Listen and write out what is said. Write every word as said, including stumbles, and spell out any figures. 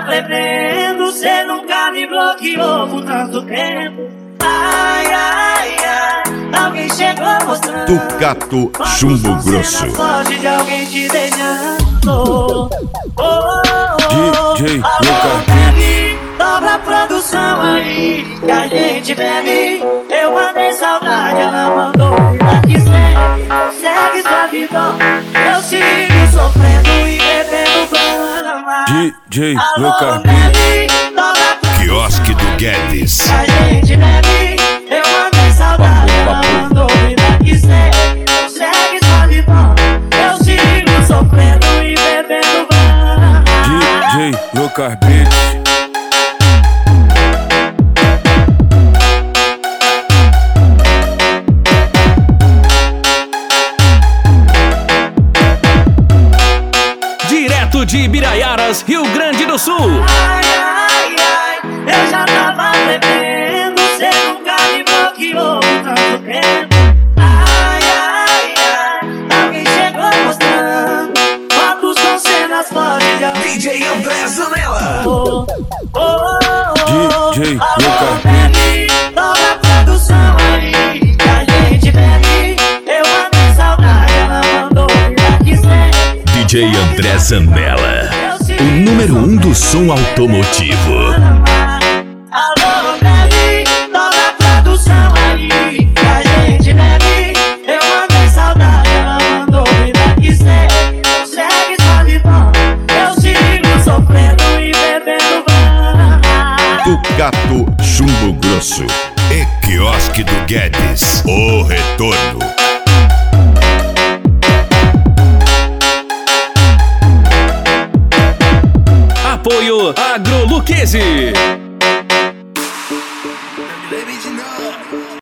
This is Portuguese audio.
tava bebendo, cê nunca me bloqueou por tanto tempo. Ai, ai, ai, alguém chegou mostrando Tucato Chumbo Grosso. Foge de alguém te beijando. Oh, oh, oh, D J alô, bebe, dobra a produção aí que a gente bebe. Eu mandei saudade, ela mandou vida que segue. Segue sua vida, eu sigo sofrendo e bebendo brama. D J Alô, bebe, dobra a produção Quiosque do Guedes. que a gente bebe. Eu mandei saudade, ela mandou vida que segue. Segue sua vida, eu sigo sofrendo e bebendo brama. D J Lucas Beats. Direto de Ibiraiaras, Rio Grande do Sul. Ai, ai, ai, eu já tava bebendo, cê nunca me bloqueou por tanto tempo. Ai, ai, ai, alguém chegou mostrando fotos com cenas fortes de alguém. D J André Zanella. Oh, oh, oh, D J alô, Lucas bebe, dobra a produção aí que a gente bebe. Eu mandei saudade, ela mandou vida que segue. D J André Zanella, o número um do som automotivo. Alô, bebe, dobra a produção aí que a gente bebe. Eu mandei saudade, ela mandou vida que segue. Segue sua vida, eu sigo sofrendo e bebendo brama. Tucato Chumbo Grosso e Quiosque do Guedes. O retorno. Apoio Agroluqueze.